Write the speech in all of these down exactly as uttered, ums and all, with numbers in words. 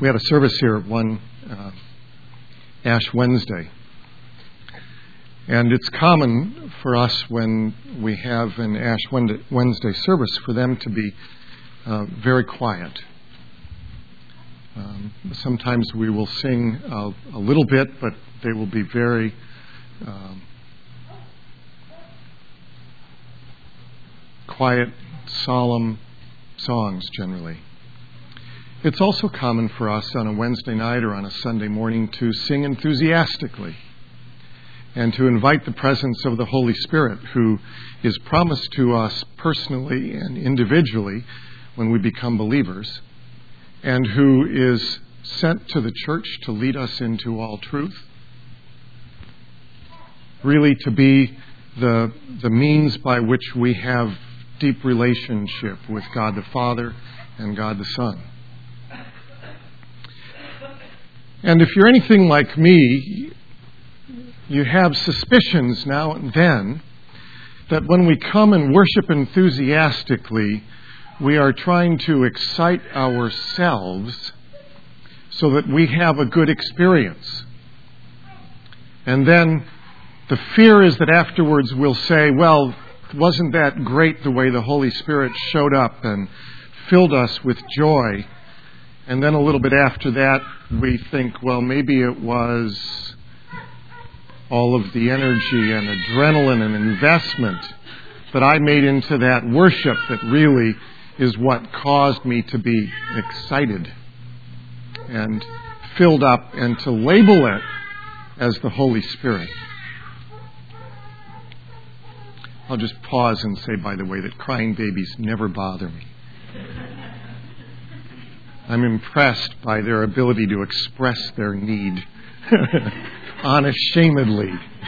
we had a service here one uh, Ash Wednesday. And it's common for us when we have an Ash Wednesday service for them to be uh, very quiet. Um, sometimes we will sing a, a little bit, but they will be very um, quiet, solemn songs generally. It's also common for us on a Wednesday night or on a Sunday morning to sing enthusiastically and to invite the presence of the Holy Spirit, who is promised to us personally and individually when we become believers, and who is sent to the church to lead us into all truth, really to be the, the means by which we have deep relationship with God the Father and God the Son. And if you're anything like me, you have suspicions now and then that when we come and worship enthusiastically, we are trying to excite ourselves so that we have a good experience. And then the fear is that afterwards we'll say, well, wasn't that great the way the Holy Spirit showed up and filled us with joy? And then a little bit after that, we think, well, maybe it was all of the energy and adrenaline and investment that I made into that worship that really is what caused me to be excited and filled up, and to label it as the Holy Spirit. I'll just pause and say, by the way, that crying babies never bother me. I'm impressed by their ability to express their need unashamedly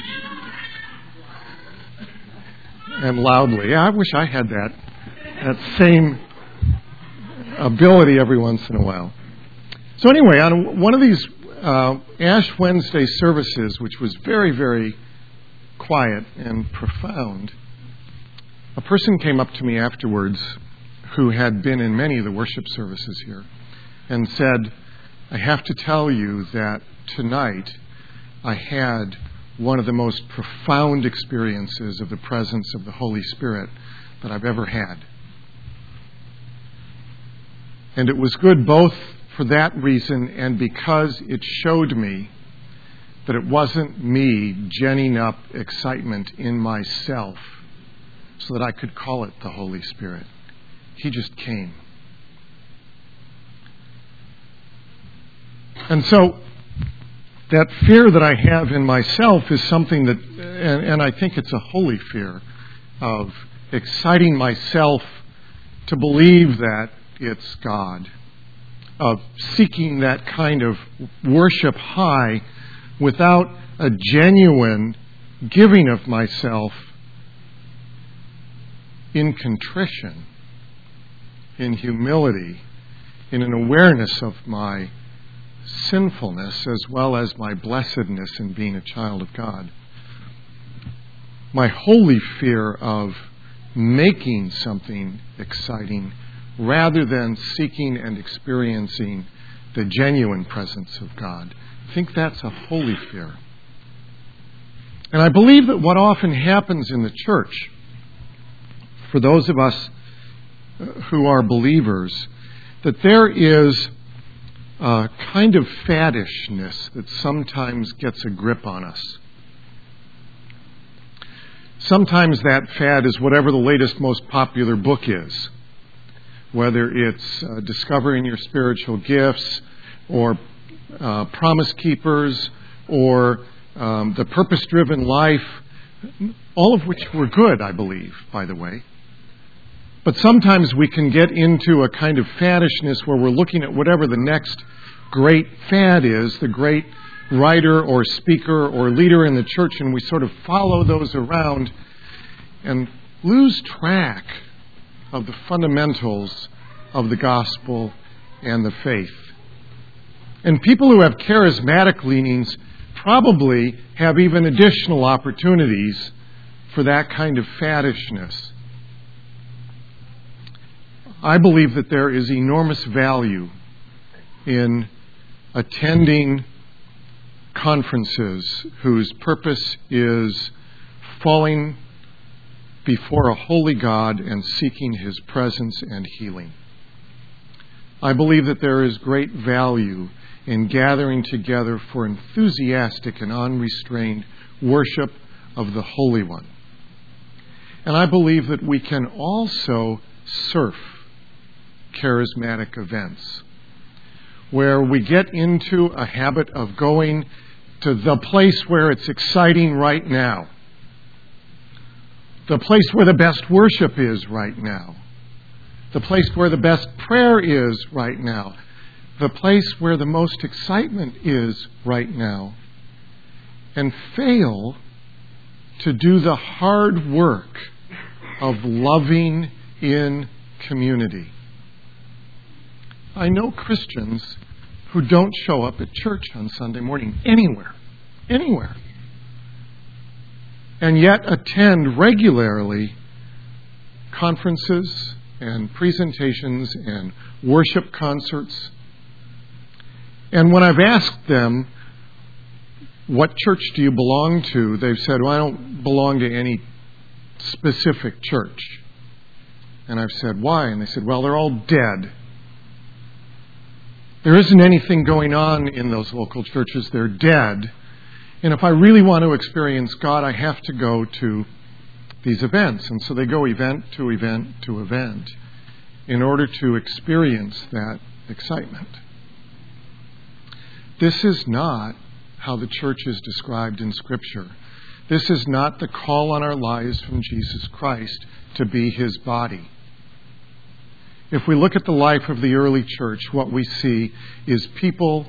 and loudly. I wish I had that that same ability every once in a while. So anyway, on one of these uh, Ash Wednesday services, which was very, very quiet and profound, a person came up to me afterwards who had been in many of the worship services here and said, I have to tell you that tonight I had one of the most profound experiences of the presence of the Holy Spirit that I've ever had. And it was good both for that reason and because it showed me that it wasn't me ginning up excitement in myself so that I could call it the Holy Spirit. He just came. And so that fear that I have in myself is something that, and, and I think it's a holy fear, of exciting myself to believe that it's God, of seeking that kind of worship high without a genuine giving of myself in contrition, in humility, in an awareness of my sinfulness as well as my blessedness in being a child of God. My holy fear of making something exciting rather than seeking and experiencing the genuine presence of God. I think that's a holy fear. And I believe that what often happens in the church, for those of us who are believers, that there is a kind of faddishness that sometimes gets a grip on us. Sometimes that fad is whatever the latest, most popular book is, whether it's uh, Discovering Your Spiritual Gifts or uh, Promise Keepers or um, The Purpose-Driven Life, all of which were good, I believe, by the way. But sometimes we can get into a kind of faddishness where we're looking at whatever the next great fad is, the great writer or speaker or leader in the church, and we sort of follow those around and lose track of the fundamentals of the gospel and the faith. And people who have charismatic leanings probably have even additional opportunities for that kind of faddishness. I believe that there is enormous value in attending conferences whose purpose is falling before a holy God and seeking His presence and healing. I believe that there is great value in gathering together for enthusiastic and unrestrained worship of the Holy One. And I believe that we can also surf charismatic events, where we get into a habit of going to the place where it's exciting right now, the place where the best worship is right now, the place where the best prayer is right now, the place where the most excitement is right now, and fail to do the hard work of loving in community. I know Christians who don't show up at church on Sunday morning anywhere, anywhere, and yet attend regularly conferences and presentations and worship concerts. And when I've asked them, what church do you belong to? They've said, well, I don't belong to any specific church. And I've said, why? And they said, well, they're all dead. There isn't anything going on in those local churches. They're dead. And if I really want to experience God, I have to go to these events. And so they go event to event to event in order to experience that excitement. This is not how the church is described in Scripture. This is not the call on our lives from Jesus Christ to be His body. If we look at the life of the early church, what we see is people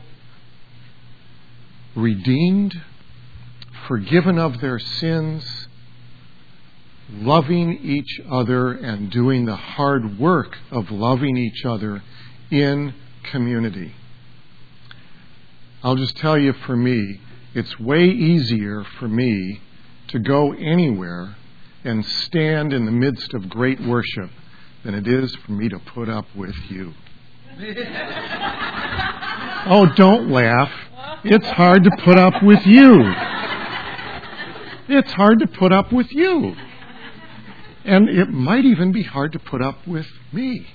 redeemed, forgiven of their sins, loving each other and doing the hard work of loving each other in community. I'll just tell you, for me, it's way easier for me to go anywhere and stand in the midst of great worship than it is for me to put up with you. Oh, don't laugh. It's hard to put up with you. It's hard to put up with you. And it might even be hard to put up with me.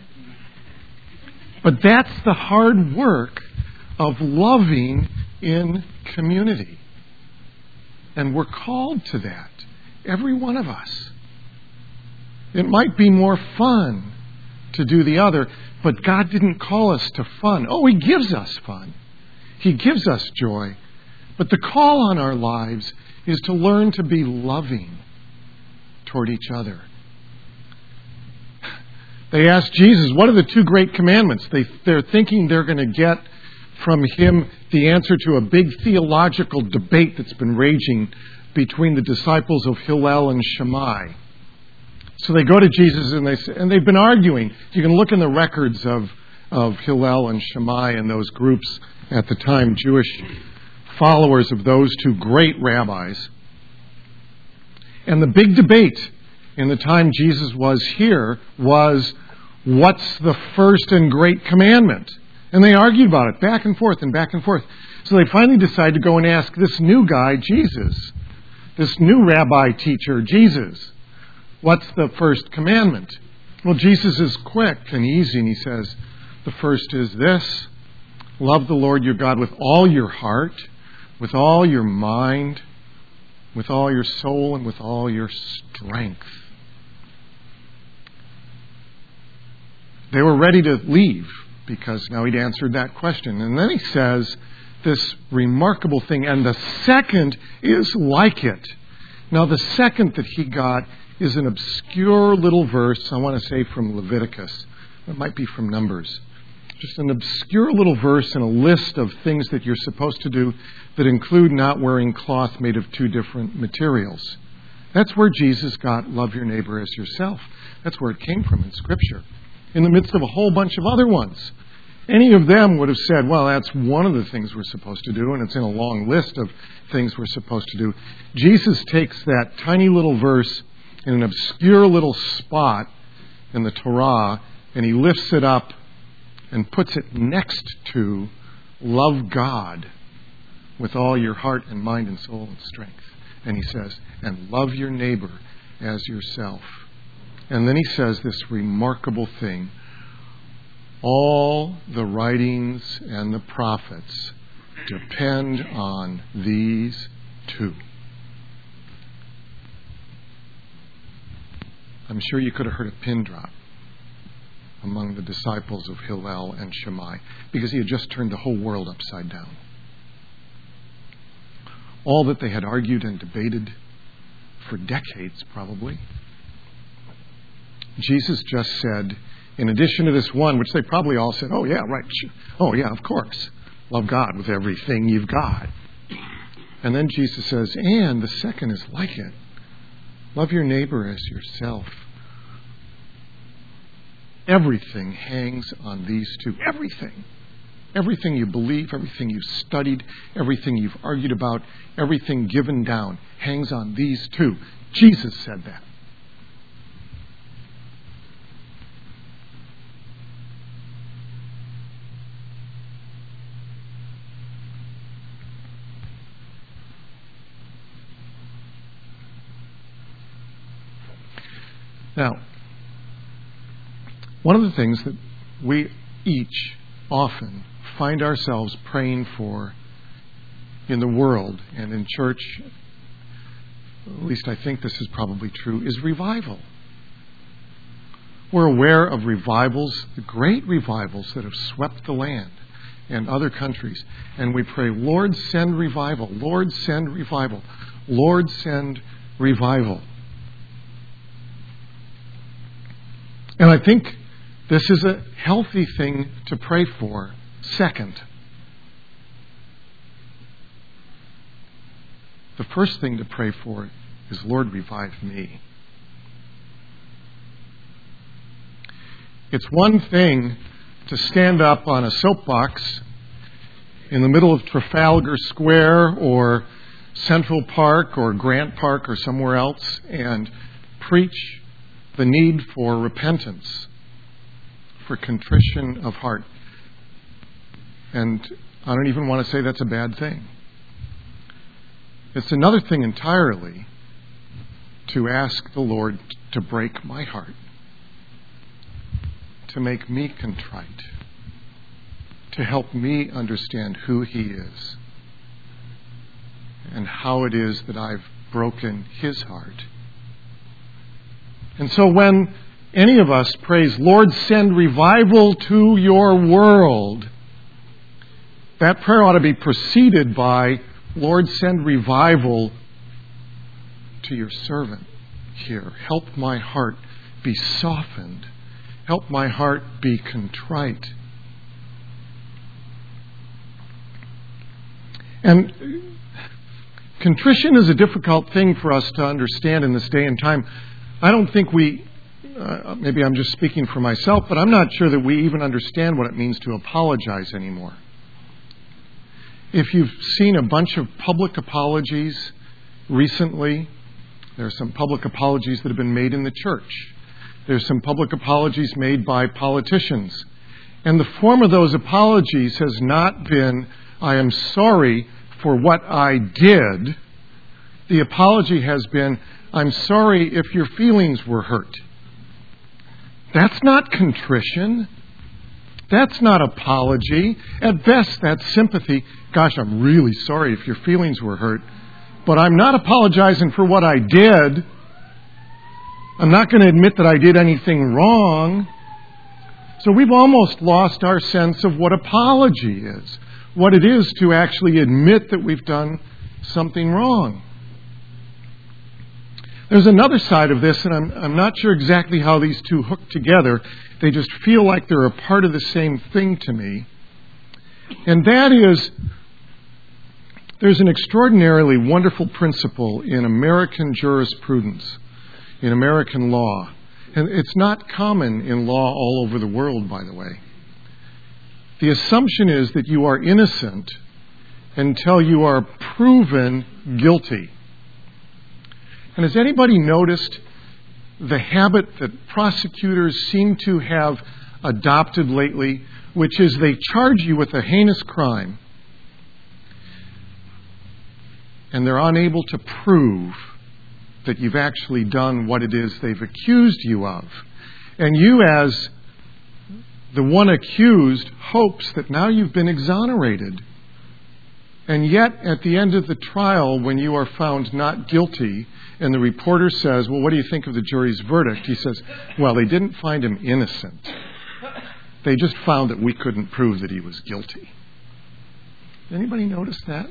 But that's the hard work of loving in community. And we're called to that, every one of us. It might be more fun to do the other, but God didn't call us to fun. Oh, He gives us fun. He gives us joy. But the call on our lives is to learn to be loving toward each other. They asked Jesus, what are the two great commandments? They, they're thinking they're going to get from Him the answer to a big theological debate that's been raging between the disciples of Hillel and Shammai. So they go to Jesus and they say, and they've been arguing. You can look in the records of, of Hillel and Shammai and those groups at the time, Jewish followers of those two great rabbis. And the big debate in the time Jesus was here was, what's the first and great commandment? And they argued about it back and forth and back and forth. So they finally decided to go and ask this new guy, Jesus, this new rabbi teacher, Jesus, what's the first commandment? Well, Jesus is quick and easy, and He says, the first is this: love the Lord your God with all your heart, with all your mind, with all your soul, and with all your strength. They were ready to leave because now He'd answered that question. And then He says this remarkable thing, and the second is like it. Now, the second that He got is an obscure little verse, I want to say from Leviticus. It might be from Numbers. Just an obscure little verse in a list of things that you're supposed to do that include not wearing cloth made of two different materials. That's where Jesus got love your neighbor as yourself. That's where it came from in Scripture, in the midst of a whole bunch of other ones. Any of them would have said, well, that's one of the things we're supposed to do, and it's in a long list of things we're supposed to do. Jesus takes that tiny little verse in an obscure little spot in the Torah, and He lifts it up and puts it next to love God with all your heart and mind and soul and strength. And he says, and love your neighbor as yourself. And then he says this remarkable thing. All the writings and the prophets depend on these two. I'm sure you could have heard a pin drop among the disciples of Hillel and Shammai, because he had just turned the whole world upside down. All that they had argued and debated for decades, probably. Jesus just said, in addition to this one, which they probably all said, oh yeah, right, oh yeah, of course, love God with everything you've got. And then Jesus says, and the second is like it. Love your neighbor as yourself. Everything hangs on these two. Everything. Everything you believe, everything you've studied, everything you've argued about, everything given down hangs on these two. Jesus said that. Now, one of the things that we each often find ourselves praying for in the world and in church, at least I think this is probably true, is revival. We're aware of revivals, the great revivals that have swept the land and other countries. And we pray, Lord, send revival. Lord, send revival. Lord, send revival. And I think this is a healthy thing to pray for. Second, the first thing to pray for is, Lord, revive me. It's one thing to stand up on a soapbox in the middle of Trafalgar Square or Central Park or Grant Park or somewhere else and preach the need for repentance, for contrition of heart. And I don't even want to say that's a bad thing. It's another thing entirely to ask the Lord to break my heart, to make me contrite, to help me understand who He is and how it is that I've broken His heart. And so when any of us prays, Lord, send revival to your world, that prayer ought to be preceded by, Lord, send revival to your servant here. Help my heart be softened. Help my heart be contrite. And contrition is a difficult thing for us to understand in this day and time. I don't think we, uh, maybe I'm just speaking for myself, but I'm not sure that we even understand what it means to apologize anymore. If you've seen a bunch of public apologies recently, there are some public apologies that have been made in the church. There's some public apologies made by politicians. And the form of those apologies has not been, I am sorry for what I did. The apology has been, I'm sorry if your feelings were hurt. That's not contrition. That's not apology. At best, that's sympathy. Gosh, I'm really sorry if your feelings were hurt. But I'm not apologizing for what I did. I'm not going to admit that I did anything wrong. So we've almost lost our sense of what apology is. What it is to actually admit that we've done something wrong. There's another side of this, and I'm, I'm not sure exactly how these two hook together. They just feel like they're a part of the same thing to me. And that is, there's an extraordinarily wonderful principle in American jurisprudence, in American law. And it's not common in law all over the world, by the way. The assumption is that you are innocent until you are proven guilty. And has anybody noticed the habit that prosecutors seem to have adopted lately, which is they charge you with a heinous crime, and they're unable to prove that you've actually done what it is they've accused you of. And you, as the one accused, hopes that now you've been exonerated. And yet, at the end of the trial, when you are found not guilty, and the reporter says, well, what do you think of the jury's verdict? He says, well, they didn't find him innocent. They just found that we couldn't prove that he was guilty. Anybody notice that?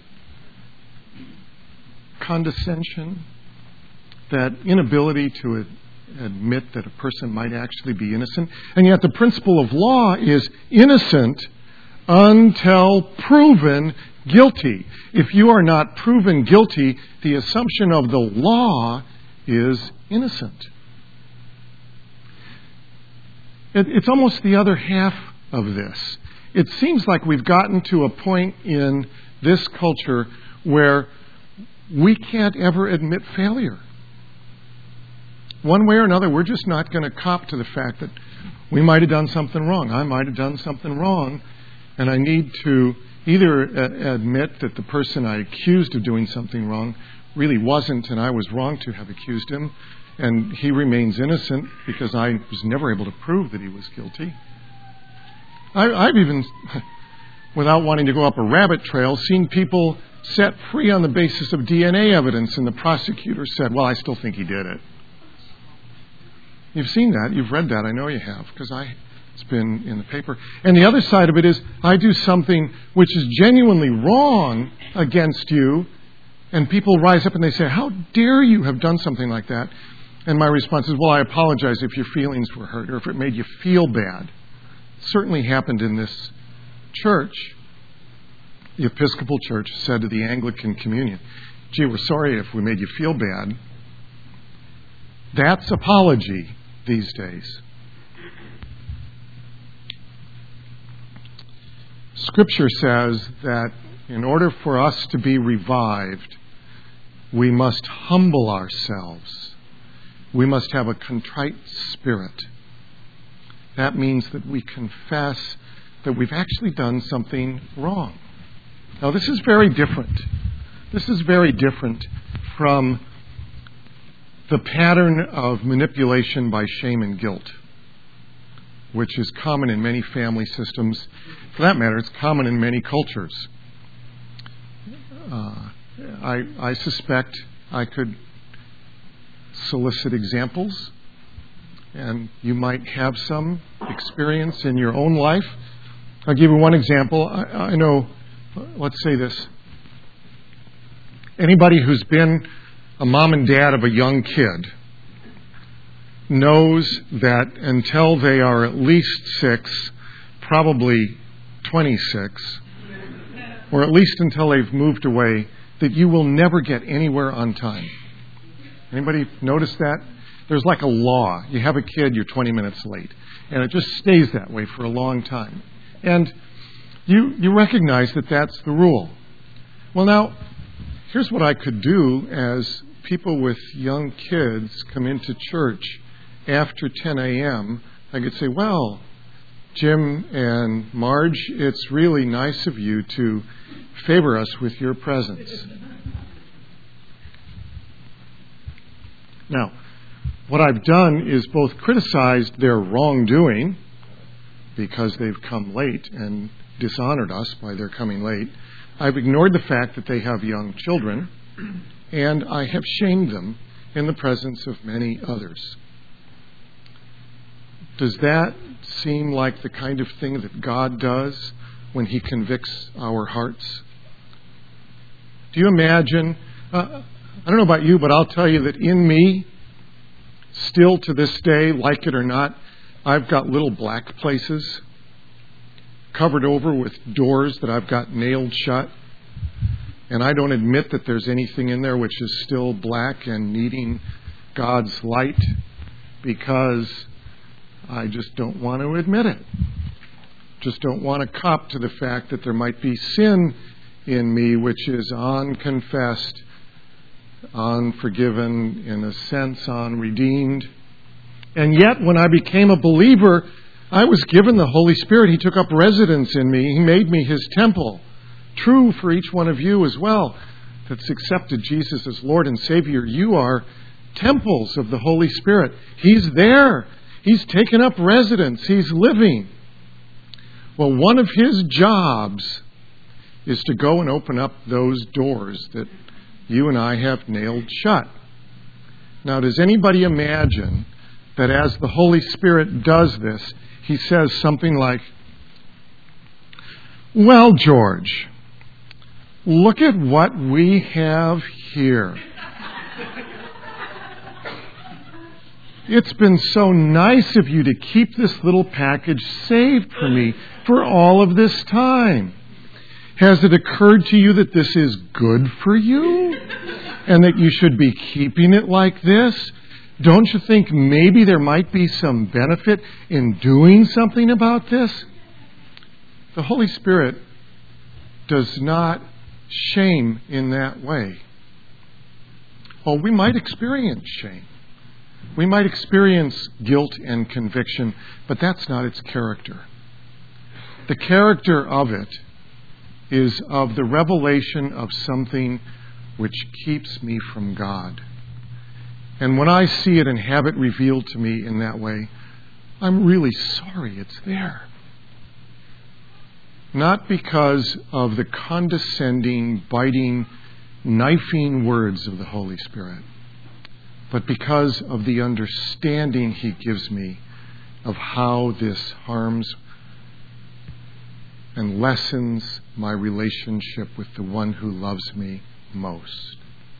Condescension, that inability to ad- admit that a person might actually be innocent. And yet the principle of law is innocent until proven guilty. If you are not proven guilty, the assumption of the law is innocent. It, it's almost the other half of this. It seems like we've gotten to a point in this culture where we can't ever admit failure. One way or another, we're just not going to cop to the fact that we might have done something wrong. I might have done something wrong, and I need to either a- admit that the person I accused of doing something wrong really wasn't, and I was wrong to have accused him, and he remains innocent because I was never able to prove that he was guilty. I, I've even, without wanting to go up a rabbit trail, seen people set free on the basis of D N A evidence, and the prosecutor said, well, I still think he did it. You've seen that. You've read that. I know you have, because I it's been in the paper. And the other side of it is, I do something which is genuinely wrong against you, and people rise up and they say, how dare you have done something like that? And my response is, well, I apologize if your feelings were hurt or if it made you feel bad. It certainly happened in this church. The Episcopal Church said to the Anglican Communion, gee, we're sorry if we made you feel bad. That's apology these days. Scripture says that in order for us to be revived, we must humble ourselves. We must have a contrite spirit. That means that we confess that we've actually done something wrong. Now, this is very different. This is very different from the pattern of manipulation by shame and guilt, which is common in many family systems. For that matter, it's common in many cultures. Uh, I, I suspect I could solicit examples, and you might have some experience in your own life. I'll give you one example. I, I know, let's say this. Anybody who's been a mom and dad of a young kid knows that until they are at least six, probably twenty-six, or at least until they've moved away, that you will never get anywhere on time. Anybody notice that? There's like a law. You have a kid, you're twenty minutes late. And it just stays that way for a long time. And you you recognize that that's the rule. Well, now, here's what I could do as people with young kids come into church after ten a.m. I could say, well, Jim and Marge, it's really nice of you to favor us with your presence. Now, what I've done is both criticized their wrongdoing because they've come late and dishonored us by their coming late. I've ignored the fact that they have young children, and I have shamed them in the presence of many others. Does that seem like the kind of thing that God does when He convicts our hearts? Do you imagine, uh, I don't know about you, but I'll tell you that in me, still to this day, like it or not, I've got little black places covered over with doors that I've got nailed shut. And I don't admit that there's anything in there which is still black and needing God's light because I just don't want to admit it. Just don't want to cop to the fact that there might be sin in me which is unconfessed, unforgiven, in a sense, unredeemed. And yet, when I became a believer, I was given the Holy Spirit. He took up residence in me. He made me His temple. True for each one of you as well that's accepted Jesus as Lord and Savior. You are temples of the Holy Spirit. He's there. He's taken up residence. He's living. Well, one of His jobs is to go and open up those doors that you and I have nailed shut. Now, does anybody imagine that as the Holy Spirit does this, He says something like, "Well, George, look at what we have here. It's been so nice of you to keep this little package saved for me for all of this time. Has it occurred to you that this is good for you and that you should be keeping it like this? Don't you think maybe there might be some benefit in doing something about this?" The Holy Spirit does not shame in that way. Oh, we might experience shame. We might experience guilt and conviction, but that's not its character. The character of it is of the revelation of something which keeps me from God. And when I see it and have it revealed to me in that way, I'm really sorry it's there. Not because of the condescending, biting, knifing words of the Holy Spirit, but because of the understanding He gives me of how this harms and lessens my relationship with the one who loves me most.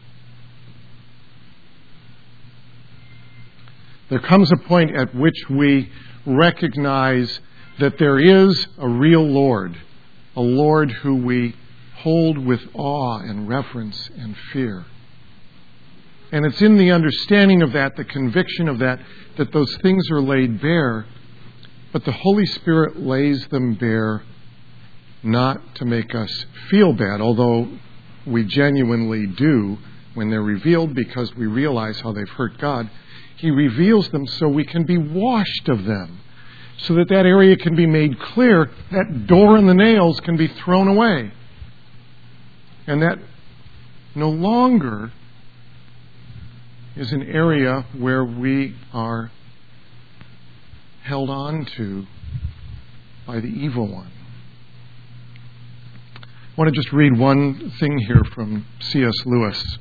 There comes a point at which we recognize that there is a real Lord, a Lord who we hold with awe and reverence and fear. And it's in the understanding of that, the conviction of that, that those things are laid bare, but the Holy Spirit lays them bare not to make us feel bad, although we genuinely do when they're revealed because we realize how they've hurt God. He reveals them so we can be washed of them, so that that area can be made clear, that door and the nails can be thrown away, and that no longer is an area where we are held on to by the evil one. I want to just read one thing here from C S Lewis.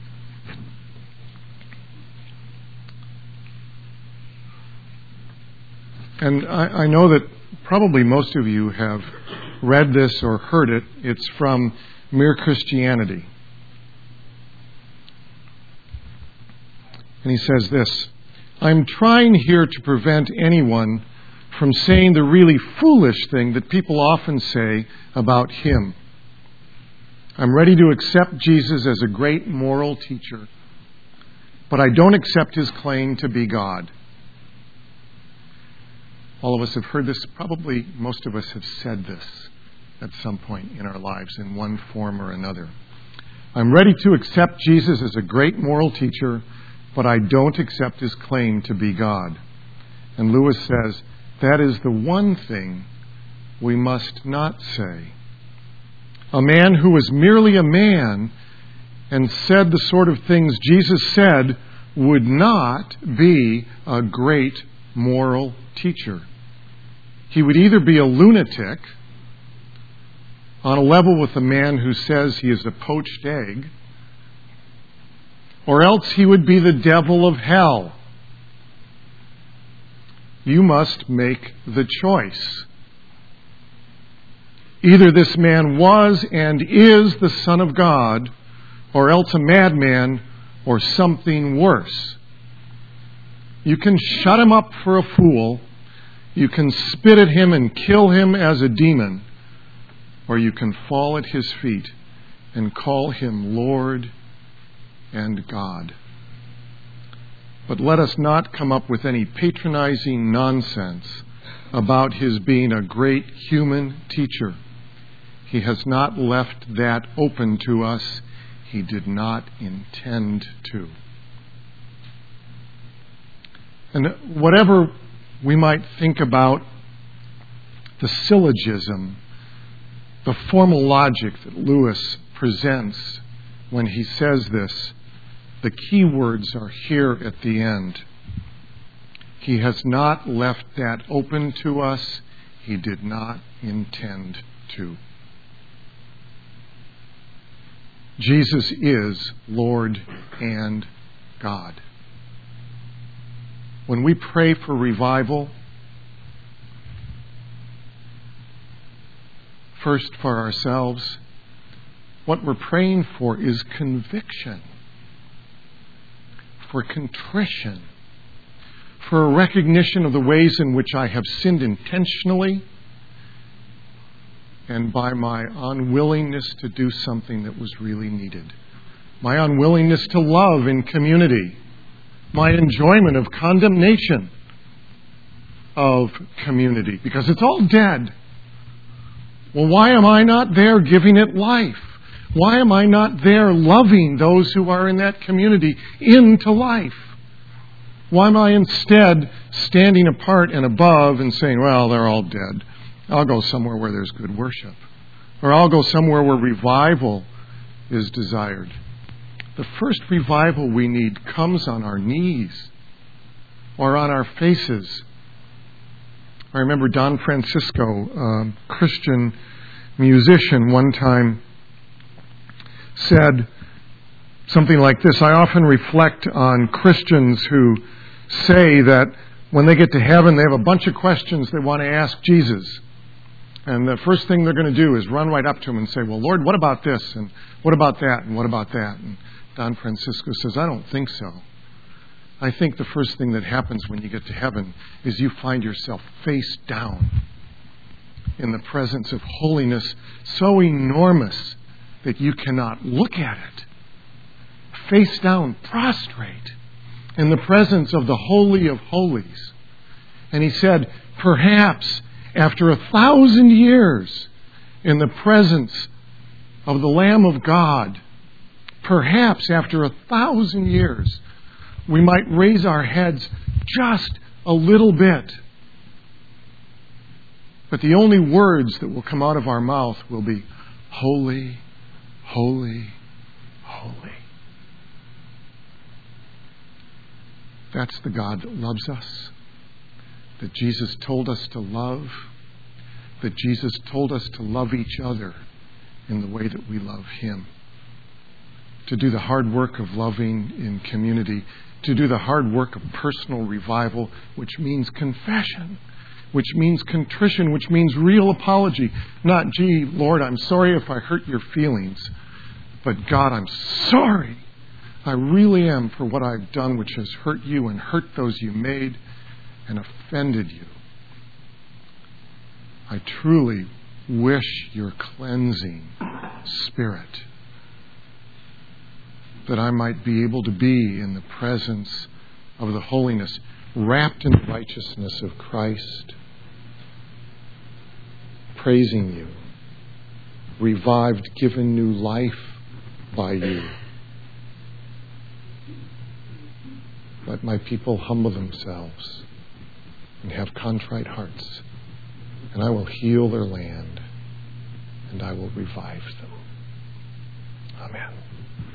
And I, I know that probably most of you have read this or heard it. It's from Mere Christianity. And he says this: "I'm trying here to prevent anyone from saying the really foolish thing that people often say about Him. I'm ready to accept Jesus as a great moral teacher, but I don't accept His claim to be God." All of us have heard this. Probably most of us have said this at some point in our lives in one form or another. I'm ready to accept Jesus as a great moral teacher, but I don't accept His claim to be God. And Lewis says, that is the one thing we must not say. A man who was merely a man and said the sort of things Jesus said would not be a great moral teacher. He would either be a lunatic on a level with the man who says he is a poached egg, or else he would be the devil of hell. You must make the choice. Either this man was and is the Son of God, or else a madman, or something worse. You can shut him up for a fool, you can spit at him and kill him as a demon, or you can fall at his feet and call him Lord and God. But let us not come up with any patronizing nonsense about his being a great human teacher. He has not left that open to us. He did not intend to. And whatever we might think about the syllogism, the formal logic that Lewis presents when he says this. The key words are here at the end. He has not left that open to us. He did not intend to. Jesus is Lord and God. When we pray for revival, first for ourselves, what we're praying for is conviction, for contrition, for a recognition of the ways in which I have sinned intentionally and by my unwillingness to do something that was really needed. My unwillingness to love in community. My enjoyment of condemnation of community. Because it's all dead. Well, why am I not there giving it life? Why am I not there loving those who are in that community into life? Why am I instead standing apart and above and saying, well, they're all dead. I'll go somewhere where there's good worship. Or I'll go somewhere where revival is desired. The first revival we need comes on our knees or on our faces. I remember Don Francisco, a Christian musician, one time said something like this: I often reflect on Christians who say that when they get to heaven, they have a bunch of questions they want to ask Jesus. And the first thing they're going to do is run right up to him and say, well, Lord, what about this? And what about that? And what about that? And Don Francisco says, I don't think so. I think the first thing that happens when you get to heaven is you find yourself face down in the presence of holiness so enormous that you cannot look at it. Face down, prostrate in the presence of the Holy of Holies. And he said, perhaps after a thousand years in the presence of the Lamb of God, perhaps after a thousand years, we might raise our heads just a little bit. But the only words that will come out of our mouth will be, holy, holy, holy. That's the God that loves us, that Jesus told us to love, that Jesus told us to love each other in the way that we love Him. To do the hard work of loving in community, to do the hard work of personal revival, which means confession, which means contrition, which means real apology. Not, gee, Lord, I'm sorry if I hurt your feelings, but God, I'm sorry. I really am for what I've done, which has hurt you and hurt those you made and offended you. I truly wish your cleansing Spirit, that I might be able to be in the presence of the holiness, wrapped in the righteousness of Christ, praising you, revived, given new life by you. Let my people humble themselves and have contrite hearts, and I will heal their land, and I will revive them. Amen.